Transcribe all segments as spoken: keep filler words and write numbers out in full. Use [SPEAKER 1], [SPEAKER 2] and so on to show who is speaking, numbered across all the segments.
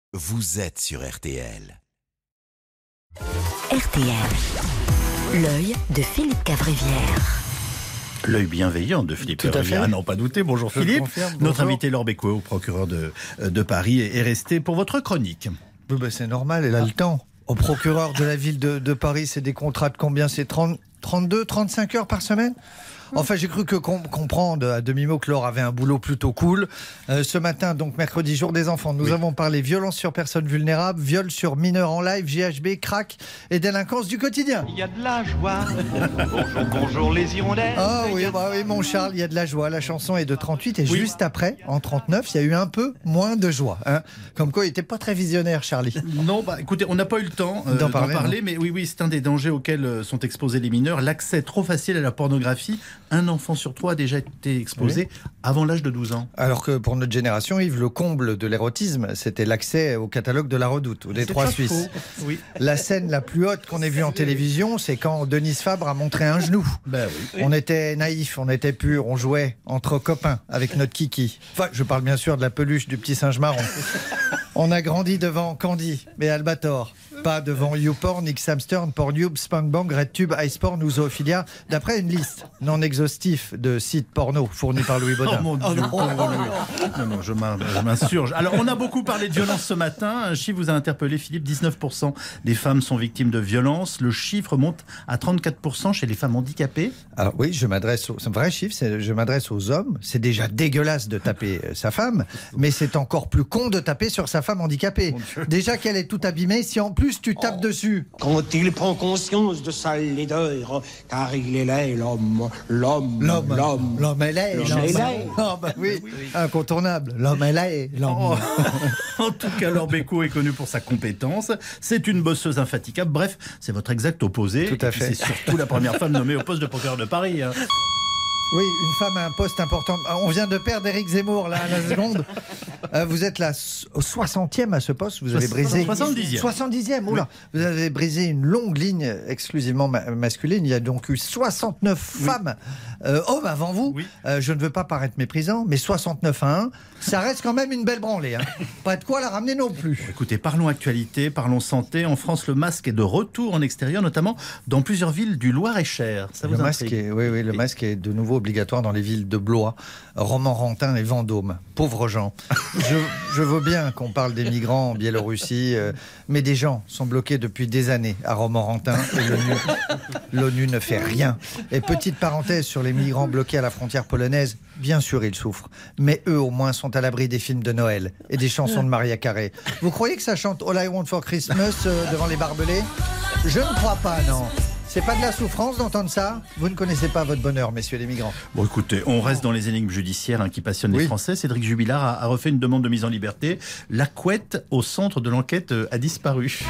[SPEAKER 1] Vous êtes sur R T L.
[SPEAKER 2] R T L, l'œil de Philippe Cavrivière.
[SPEAKER 3] L'œil bienveillant de Philippe
[SPEAKER 4] Tout
[SPEAKER 3] Cavrivière.
[SPEAKER 4] à fait.
[SPEAKER 3] Ah non, pas douter. Bonjour
[SPEAKER 4] Je
[SPEAKER 3] Philippe.
[SPEAKER 4] confirme,
[SPEAKER 3] Notre
[SPEAKER 4] bonjour.
[SPEAKER 3] invité Laure Becquot, procureur de, de Paris, est resté pour votre chronique.
[SPEAKER 4] Oui, bah, c'est normal, elle a le temps. Au procureur de la ville de, de Paris, c'est des contrats de combien? C'est trente, trente-deux, trente-cinq heures par semaine? Enfin, j'ai cru que com- comprendre à demi-mot que Laure avait un boulot plutôt cool. Euh, ce matin, donc mercredi, jour des enfants, nous
[SPEAKER 3] Oui.
[SPEAKER 4] avons parlé violence sur personnes vulnérables, viol sur mineurs en live, G H B, crack et délinquance du quotidien.
[SPEAKER 5] Il y a de la joie. Bonjour, bonjour les hirondelles.
[SPEAKER 4] Ah oui, bah oui, mon Charles, il y a de la joie. La chanson est de trente-huit et
[SPEAKER 3] Oui.
[SPEAKER 4] juste après, en trente-neuf, il y a eu un peu moins de joie. Hein. Comme quoi, il n'était pas très visionnaire, Charlie.
[SPEAKER 3] Non, bah écoutez, on n'a pas eu le temps euh,
[SPEAKER 4] D'en
[SPEAKER 3] d'en
[SPEAKER 4] parler,
[SPEAKER 3] parler, mais oui, oui, c'est un des dangers auxquels euh, sont exposés les mineurs. L'accès trop facile à la pornographie. Un enfant sur trois a déjà été exposé avant l'âge de douze ans.
[SPEAKER 4] Alors que pour notre génération, Yves, le comble de l'érotisme, c'était l'accès au catalogue de la Redoute, ou des
[SPEAKER 3] C'est
[SPEAKER 4] Trois
[SPEAKER 3] pas
[SPEAKER 4] Suisses.
[SPEAKER 3] faux. Oui.
[SPEAKER 4] La scène la plus haute qu'on ait vue en télévision, c'est quand Denise Fabre a montré un genou.
[SPEAKER 3] Ben oui.
[SPEAKER 4] On était naïfs, on était purs, on jouait entre copains avec notre kiki. Enfin, je parle bien sûr de la peluche du petit singe marron. On a grandi devant Candy et Albator. Pas devant YouPorn, X-Hamster, Pornhub, Spankbang, RedTube, Iceporn ou Zoophilia, d'après une liste non exhaustive de sites porno fournis par Louis
[SPEAKER 3] Oh
[SPEAKER 4] Baudin.
[SPEAKER 3] mon Dieu. pauvre Louis. Non, non, je m'in- je m'insurge. Alors, on a beaucoup parlé de violence ce matin. Un chiffre vous a interpellé, Philippe. dix-neuf pour cent des femmes sont victimes de violences. Le chiffre monte à trente-quatre pour cent chez les femmes handicapées.
[SPEAKER 4] Alors oui, je m'adresse, au- c'est un vrai chiffre, c'est- je m'adresse aux hommes. C'est déjà dégueulasse de taper euh, sa femme, mais c'est encore plus con de taper sur sa femme handicapée. Déjà qu'elle est toute abîmée, si en plus tu tapes dessus.
[SPEAKER 6] Quand il prend conscience de sa laideur, car il est laid, l'homme, l'homme,
[SPEAKER 4] L'homme,
[SPEAKER 6] l'homme.
[SPEAKER 4] l'homme elle est,
[SPEAKER 6] L'homme est laid.
[SPEAKER 4] Ah bah oui, incontournable. L'homme elle est, l'homme.
[SPEAKER 3] Oh. En tout cas, Laure Becquot est connue pour sa compétence. C'est une bosseuse infatigable. Bref, c'est votre exact opposé.
[SPEAKER 4] Tout à
[SPEAKER 3] Et puis,
[SPEAKER 4] fait.
[SPEAKER 3] c'est surtout la première femme nommée au poste de procureur de Paris. hein.
[SPEAKER 4] Oui, une femme à un poste important. On vient de perdre Éric Zemmour, là, à la seconde. Euh, vous êtes là au soixantième à ce poste. Vous avez brisé...
[SPEAKER 3] soixante-dixième.
[SPEAKER 4] soixante-dixième, oula. Vous avez brisé une longue ligne exclusivement ma- masculine. Il y a donc eu soixante-neuf femmes, euh, hommes avant vous.
[SPEAKER 3] Oui.
[SPEAKER 4] Euh, je ne veux pas paraître méprisant, mais soixante-neuf à un, ça reste quand même une belle branlée. Hein. Pas de quoi la ramener non plus.
[SPEAKER 3] Écoutez, parlons actualité, parlons santé. En France, le masque est de retour en extérieur, notamment dans plusieurs villes du Loir-et-Cher. Ça vous
[SPEAKER 4] Le masque,
[SPEAKER 3] intrigue?
[SPEAKER 4] est, oui, oui, le masque est de nouveau obligatoire dans les villes de Blois, Romorantin et Vendôme. Pauvres gens. Je, je veux bien qu'on parle des migrants en Biélorussie, euh, mais des gens sont bloqués depuis des années à Romorantin et l'ONU, l'ONU ne fait rien. Et petite parenthèse sur les migrants bloqués à la frontière polonaise, bien sûr ils souffrent, mais eux au moins sont à l'abri des films de Noël et des chansons de Maria Carey. Vous croyez que ça chante All I Want for Christmas euh, devant les barbelés? Je ne crois pas, non. C'est pas de la souffrance d'entendre ça? Vous ne connaissez pas votre bonheur, messieurs les migrants.
[SPEAKER 3] Bon, écoutez, on reste dans les énigmes judiciaires hein, qui passionnent
[SPEAKER 4] Oui.
[SPEAKER 3] les Français. Cédric Jubilard a, a refait une demande de mise en liberté. La couette au centre de l'enquête euh, a disparu.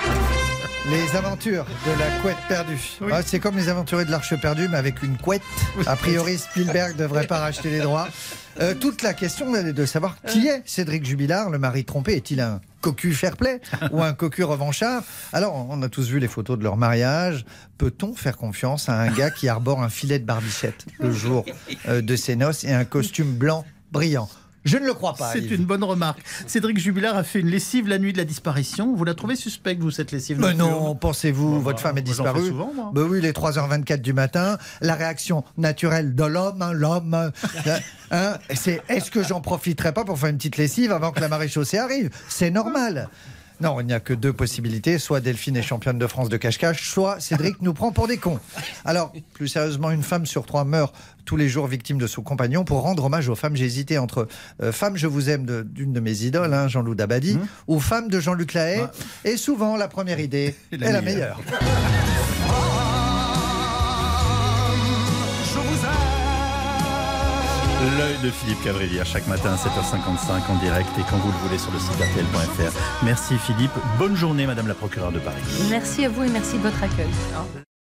[SPEAKER 4] Les aventures de la couette perdue. Ah, c'est comme les aventuriers de l'Arche perdue, mais avec une couette. A priori, Spielberg ne devrait pas racheter les droits. Euh, toute la question est de savoir qui est Cédric Jubilard, le mari trompé. Est-il un cocu fair-play ou un cocu revanchard? Alors, on a tous vu les photos de leur mariage. Peut-on faire confiance à un gars qui arbore un filet de barbichette le jour euh, de ses noces et un costume blanc brillant? Je ne le crois pas.
[SPEAKER 3] C'est
[SPEAKER 4] Yves.
[SPEAKER 3] une bonne remarque. Cédric Jubilard a fait une lessive la nuit de la disparition. Vous la trouvez suspecte, vous, cette lessive
[SPEAKER 4] Mais non,
[SPEAKER 3] nocturne?
[SPEAKER 4] pensez-vous,
[SPEAKER 3] Bon,
[SPEAKER 4] votre
[SPEAKER 3] bah,
[SPEAKER 4] femme est
[SPEAKER 3] moi, j'en fais
[SPEAKER 4] disparue.
[SPEAKER 3] souvent, moi.
[SPEAKER 4] Ben oui, il est trois heures vingt-quatre du matin. La réaction naturelle de l'homme, hein, l'homme. hein, hein, c'est est-ce que j'en profiterai pas pour faire une petite lessive avant que la maréchaussée arrive? C'est normal. Non, il n'y a que deux possibilités. Soit Delphine est championne de France de cache-cache, soit Cédric nous prend pour des cons. Alors, plus sérieusement, une femme sur trois meurt tous les jours victime de son compagnon. Pour rendre hommage aux femmes, j'ai hésité entre euh, Femme, je vous aime de- d'une de mes idoles, hein, Jean-Loup Dabadi,
[SPEAKER 3] Mmh.
[SPEAKER 4] ou Femme de Jean-Luc Lahaye. Et souvent, la première idée
[SPEAKER 3] Et
[SPEAKER 4] est
[SPEAKER 3] la
[SPEAKER 4] la
[SPEAKER 3] meilleure.
[SPEAKER 4] meilleure.
[SPEAKER 3] L'œil de Philippe Cavrivière, chaque matin à sept heures cinquante-cinq en direct et quand vous le voulez sur le site R T L point F R. Merci Philippe. Bonne journée, Madame la procureure de Paris.
[SPEAKER 7] Merci à vous et merci de votre accueil.